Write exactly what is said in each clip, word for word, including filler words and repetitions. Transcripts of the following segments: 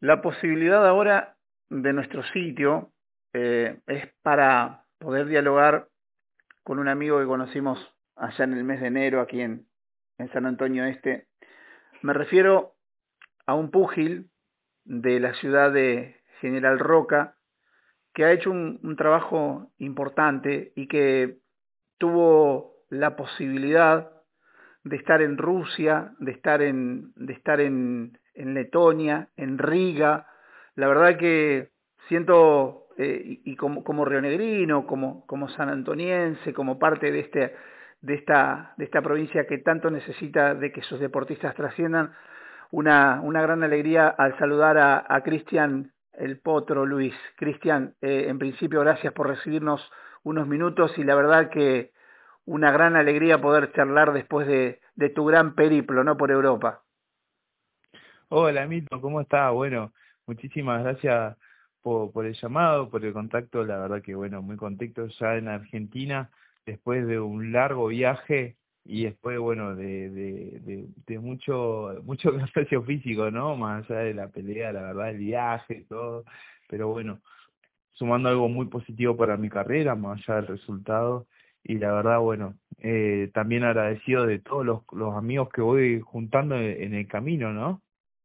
La posibilidad ahora de nuestro sitio eh, es para poder dialogar con un amigo que conocimos allá en el mes de enero aquí en, en San Antonio Este. Me refiero a un púgil de la ciudad de General Roca que ha hecho un, un trabajo importante y que tuvo la posibilidad de estar en Rusia, de estar en, de estar en, en Letonia, en Riga. La verdad que siento, eh, y, y como, como rionegrino, como, como sanantoniense, como parte de, este, de, esta, de esta provincia que tanto necesita de que sus deportistas trasciendan, una, una gran alegría al saludar a, a Cristian el Potro Luis. Cristian, eh, en principio gracias por recibirnos unos minutos y la verdad que una gran alegría poder charlar después de, de tu gran periplo, ¿no? Por Europa. Hola, Mito, ¿cómo estás? Bueno, muchísimas gracias por, por el llamado, por el contacto. La verdad que, bueno, muy contento ya en Argentina, después de un largo viaje y después, bueno, de, de, de, de mucho, mucho cansancio físico, ¿no? Más allá de la pelea, la verdad, el viaje y todo. Pero bueno, sumando algo muy positivo para mi carrera, más allá del resultado. Y la verdad, bueno, eh, también agradecido de todos los, los amigos que voy juntando en en el camino, ¿no?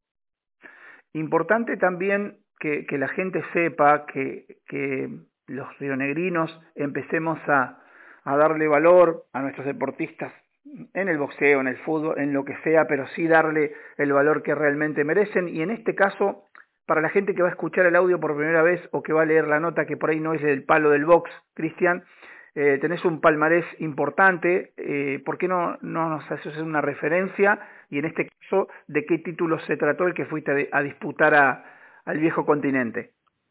Importante también que, que la gente sepa que, que los rionegrinos empecemos a, a darle valor a nuestros deportistas en el boxeo, en el fútbol, en lo que sea, pero sí darle el valor que realmente merecen. Y en este caso, para la gente que va a escuchar el audio por primera vez o que va a leer la nota que por ahí no es del palo del box, Cristian, eh, tenés un palmarés importante, eh, ¿por qué no, no nos haces una referencia? Y en este caso, ¿de qué título se trató el que fuiste a, a disputar a, al viejo continente?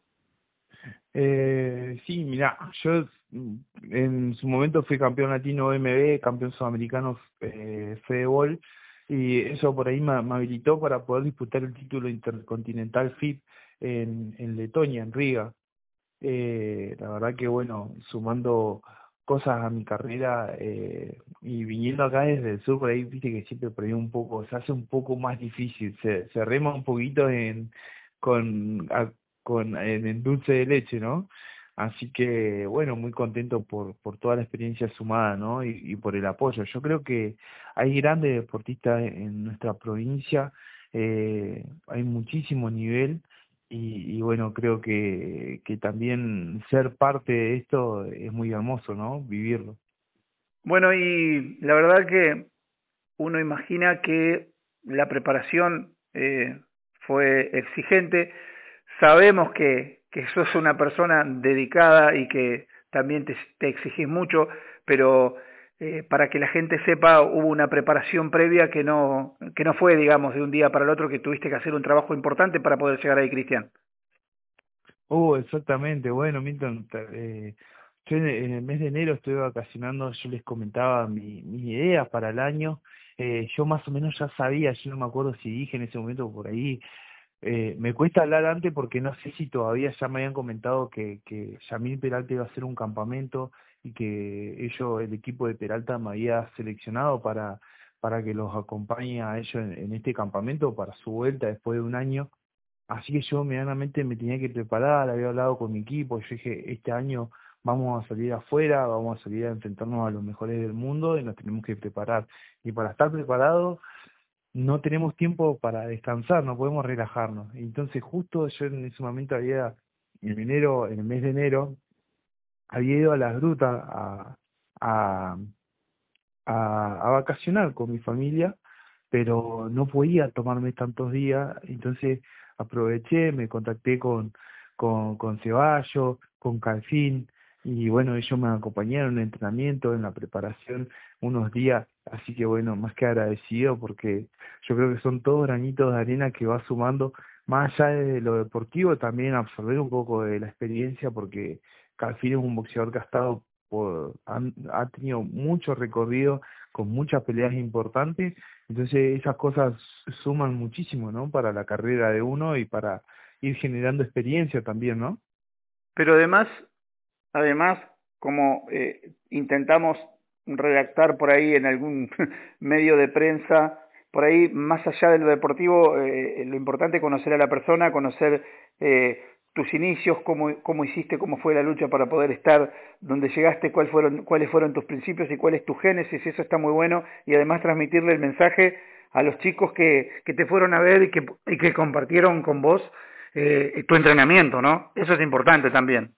Eh, sí, mira, yo mm, en su momento fui campeón latino M B, campeón sudamericano eh, Fedebol, y eso por ahí me, me habilitó para poder disputar el título intercontinental F I B en, en Letonia, en Riga. Eh, la verdad que bueno, sumando cosas a mi carrera eh, y viniendo acá desde el sur, por ahí viste que siempre por ahí un poco, se hace un poco más difícil, se, se rema un poquito en con, a- con en, en dulce de leche, ¿no? Así que bueno, muy contento por, por toda la experiencia sumada, ¿no? Y, y por el apoyo. Yo creo que hay grandes deportistas en nuestra provincia, eh, hay muchísimo nivel y, y bueno, creo que, que también ser parte de esto es muy hermoso, ¿no? Vivirlo. Bueno, y la verdad que uno imagina que la preparación eh, fue exigente. Sabemos que, que sos una persona dedicada y que también te, te exigís mucho, pero eh, para que la gente sepa, hubo una preparación previa que no, que no fue, digamos, de un día para el otro, que tuviste que hacer un trabajo importante para poder llegar ahí, Cristian. Oh, exactamente. Bueno, Milton, ta- eh, yo en, en el mes de enero estuve vacacionando, yo les comentaba mi, mis ideas para el año. Eh, yo más o menos ya sabía, yo no me acuerdo si dije en ese momento por ahí. Eh, me cuesta hablar antes porque no sé si todavía ya me habían comentado que, que Yamil Peralta iba a hacer un campamento y que ellos, el equipo de Peralta, me había seleccionado para, para que los acompañe a ellos en, en este campamento para su vuelta después de un año. Así que yo medianamente me tenía que preparar, había hablado con mi equipo, yo dije, este año vamos a salir afuera, vamos a salir a enfrentarnos a los mejores del mundo y nos tenemos que preparar. Y para estar preparados no tenemos tiempo para descansar, no podemos relajarnos. Entonces justo yo en ese momento había, en enero, en el mes de enero, había ido a las grutas a, a, a, a vacacionar con mi familia, pero no podía tomarme tantos días, entonces aproveché, me contacté con, con, con Ceballos, con Calfín, y bueno, ellos me acompañaron en el entrenamiento, en la preparación, unos días, así que bueno, más que agradecido porque yo creo que son todos granitos de arena que va sumando, más allá de lo deportivo, también absorber un poco de la experiencia, porque Calfín es un boxeador que ha estado por, han- ha tenido mucho recorrido con muchas peleas importantes, entonces esas cosas suman muchísimo, ¿no? Para la carrera de uno y para ir generando experiencia también, ¿no? Pero además, además, como eh, intentamos redactar por ahí en algún medio de prensa, por ahí, más allá de lo deportivo, eh, lo importante es conocer a la persona, conocer eh, tus inicios, cómo, cómo hiciste, cómo fue la lucha para poder estar donde llegaste, cuál fueron, cuáles fueron tus principios y cuál es tu génesis, y eso está muy bueno, y además transmitirle el mensaje a los chicos que, que te fueron a ver y que, y que compartieron con vos eh, tu entrenamiento, ¿no? Eso es importante también.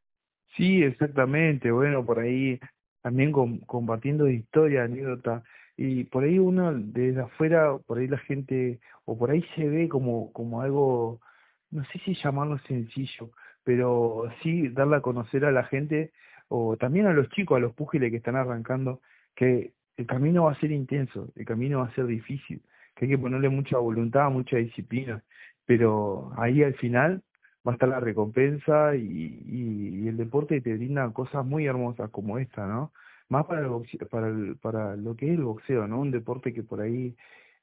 Sí, exactamente. Bueno, por ahí también com- compartiendo historia, anécdota. Y por ahí uno desde afuera, por ahí la gente, o por ahí se ve como, como algo, no sé si llamarlo sencillo, pero sí darle a conocer a la gente, o también a los chicos, a los púgiles que están arrancando, que el camino va a ser intenso, el camino va a ser difícil, que hay que ponerle mucha voluntad, mucha disciplina, pero ahí al final va a estar la recompensa y, y, y el deporte te brinda cosas muy hermosas como esta, ¿no? Más para el boxeo, para el, para lo que es el boxeo, ¿no? Un deporte que por ahí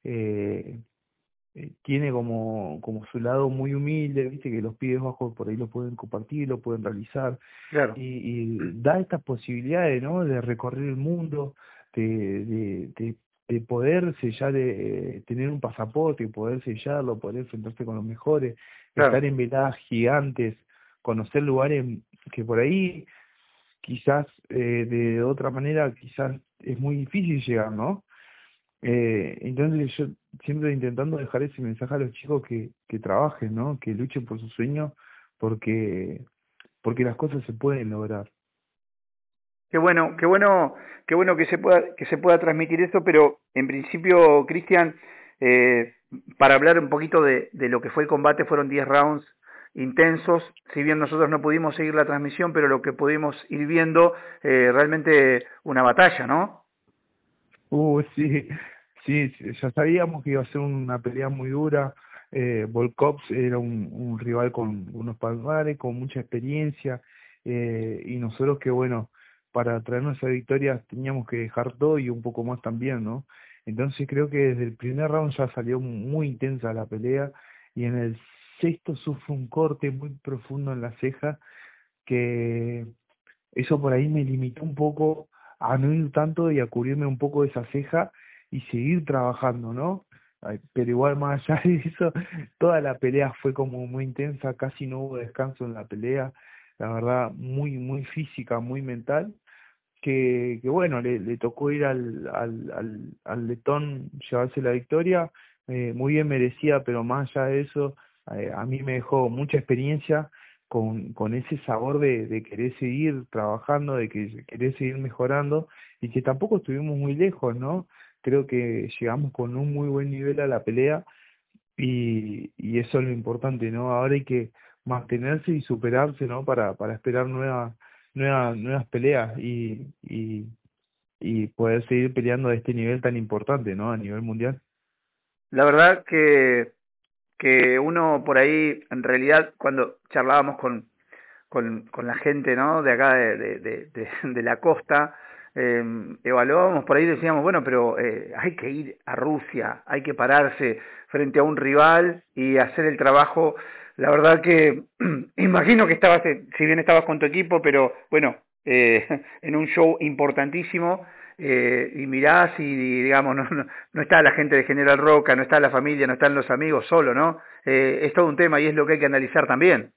eh, eh, tiene como, como su lado muy humilde, viste que los pibes bajos por ahí lo pueden compartir, lo pueden realizar, Claro, y, y da estas posibilidades, ¿no? De recorrer el mundo, de, de, de, de poder sellar, eh, tener un pasaporte, poder sellarlo, poder enfrentarse con los mejores, estar claro. en veladas gigantes, conocer lugares que por ahí quizás eh, de otra manera quizás es muy difícil llegar, ¿no? Eh, entonces yo siempre intentando dejar ese mensaje a los chicos que, que trabajen, ¿no? Que luchen por sus sueños porque, porque las cosas se pueden lograr. Qué bueno, qué bueno, qué bueno que se pueda, que se pueda transmitir eso, pero en principio, Cristian, eh, para hablar un poquito de, de lo que fue el combate, fueron diez rounds intensos, si bien nosotros no pudimos seguir la transmisión, pero lo que pudimos ir viendo, eh, realmente una batalla, ¿no? Uh, sí, sí, sí, ya sabíamos que iba a ser una pelea muy dura. Eh, Volkovs era un, un rival con unos palmares, con mucha experiencia, eh, y nosotros que, bueno, para traernos esa victoria teníamos que dejar todo y un poco más también, ¿no? Entonces creo que desde el primer round ya salió muy intensa la pelea y en el sexto sufre un corte muy profundo en la ceja que eso por ahí me limitó un poco a no ir tanto y a cubrirme un poco de esa ceja y seguir trabajando, ¿no? Ay, pero igual más allá de eso, toda la pelea fue como muy intensa, casi no hubo descanso en la pelea, la verdad, muy, muy física, muy mental, que, que bueno, le, le tocó ir al, al, al, al letón llevarse la victoria, eh, muy bien merecida, pero más allá de eso, eh, a mí me dejó mucha experiencia con, con ese sabor de, de querer seguir trabajando, de que querer seguir mejorando, y que tampoco estuvimos muy lejos, ¿no? Creo que llegamos con un muy buen nivel a la pelea, y, y eso es lo importante, ¿no? Ahora hay que mantenerse y superarse, ¿no? Para, para esperar nuevas, nuevas, nuevas peleas y, y, y poder seguir peleando de este nivel tan importante, ¿no? A nivel mundial. La verdad que, que uno por ahí, en realidad, cuando charlábamos con, con, con la gente, ¿no? De acá de, de, de, de, de la costa, eh, evaluábamos por ahí, decíamos, bueno, pero eh, hay que ir a Rusia, hay que pararse frente a un rival y hacer el trabajo. La verdad que imagino que estabas, eh, si bien estabas con tu equipo, pero bueno, eh, en un show importantísimo, eh, y mirás y digamos, no, no, no está la gente de General Roca, no está la familia, no están los amigos solo, ¿no? Eh, es todo un tema y es lo que hay que analizar también.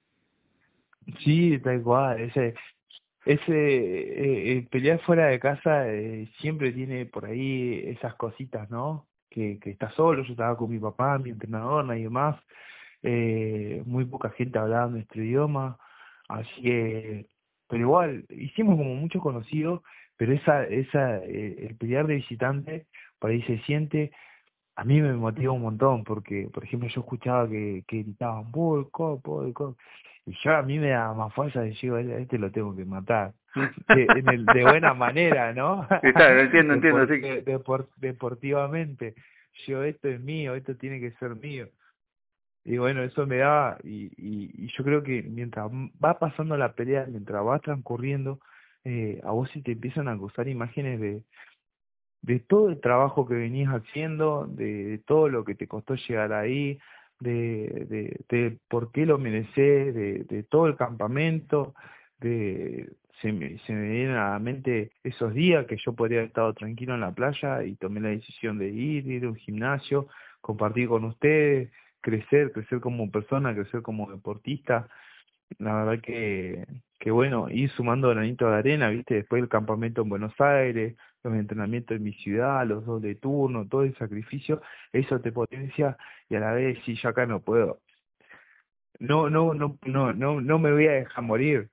Sí, tal cual, ese, ese eh, eh, pelear fuera de casa eh, siempre tiene por ahí esas cositas, ¿no? Que, que estás solo, yo estaba con mi papá, mi entrenador, nadie más, eh, muy poca gente hablaba nuestro idioma, así que, pero igual, hicimos como muchos conocidos, pero esa, esa, eh, el pelear de visitante, por ahí se siente, a mí me motiva un montón, porque, por ejemplo, yo escuchaba que, que gritaban, boicot, boicot, y yo a mí me da más fuerza de decir, a este lo tengo que matar, de, en el, de buena manera, ¿no? Está, entiendo, entiendo, Depor- sí. de- depor- deportivamente, yo esto es mío, esto tiene que ser mío. Y bueno, eso me da, y, y, y yo creo que mientras va pasando la pelea, mientras va transcurriendo, eh, a vos se te empiezan a cruzar imágenes de, de todo el trabajo que venías haciendo, de, de todo lo que te costó llegar ahí, de, de, de por qué lo mereces, de, de todo el campamento, de se me, se me vienen a la mente esos días que yo podría haber estado tranquilo en la playa y tomé la decisión de ir, ir a un gimnasio, compartir con ustedes, crecer, crecer como persona, crecer como deportista. La verdad que, que bueno, ir sumando granito de arena, viste, después el campamento en Buenos Aires, los entrenamientos en mi ciudad, los doble turno, todo el sacrificio, eso te potencia y a la vez si yo acá no puedo. No, no, no, no, no, no me voy a dejar morir.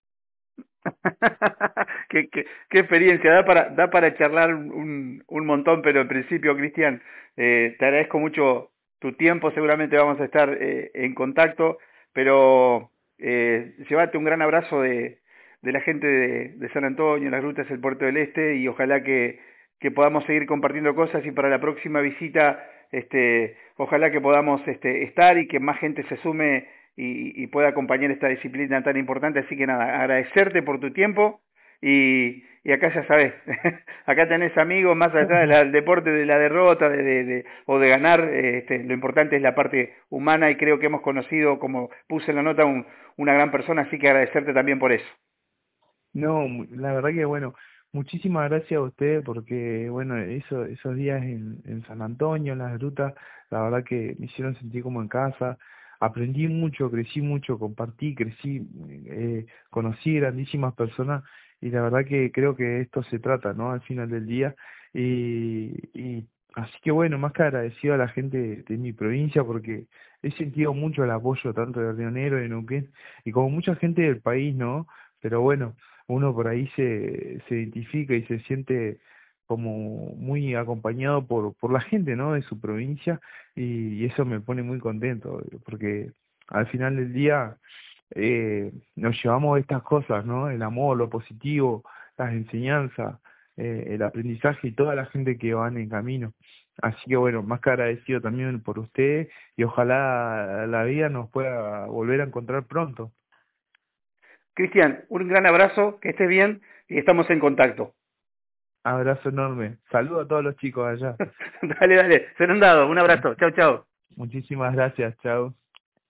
qué, qué, qué experiencia, da para, da para charlar un, un montón, pero en principio, Cristian, eh, te agradezco mucho tu tiempo, seguramente vamos a estar eh, en contacto, pero eh, llevate un gran abrazo de, de la gente de, de San Antonio, las rutas del Puerto del Este, y ojalá que, que podamos seguir compartiendo cosas y para la próxima visita, este, ojalá que podamos este, estar y que más gente se sume y, y pueda acompañar esta disciplina tan importante. Así que nada, agradecerte por tu tiempo y, y acá ya sabes, acá tenés amigos más allá del del deporte, de la derrota de, de, de, o de ganar, eh, este, lo importante es la parte humana y creo que hemos conocido, como puse en la nota, un, una gran persona, así que agradecerte también por eso. No, mu- la verdad que bueno, muchísimas gracias a usted porque bueno, eso, esos días en, en San Antonio, en las grutas, la verdad que me hicieron sentir como en casa, aprendí mucho, crecí mucho, compartí, crecí, eh, conocí grandísimas personas y la verdad que creo que esto se trata, ¿no? Al final del día y, y así que bueno, más que agradecido a la gente de, de mi provincia porque he sentido mucho el apoyo tanto de Río Negro, de Neuquén y como mucha gente del país, ¿no? Pero bueno, uno por ahí se, se identifica y se siente como muy acompañado por, por la gente, ¿no? De su provincia y, y eso me pone muy contento porque al final del día eh, nos llevamos estas cosas, ¿no? El amor, lo positivo, las enseñanzas, eh, el aprendizaje y toda la gente que van en camino. Así que bueno, más que agradecido también por usted y ojalá la vida nos pueda volver a encontrar pronto. Cristian, un gran abrazo, que estés bien y estamos en contacto. Abrazo enorme. Saludo a todos los chicos allá. Dale, dale, Fernando, un abrazo, chao, chao. Muchísimas gracias. Chao.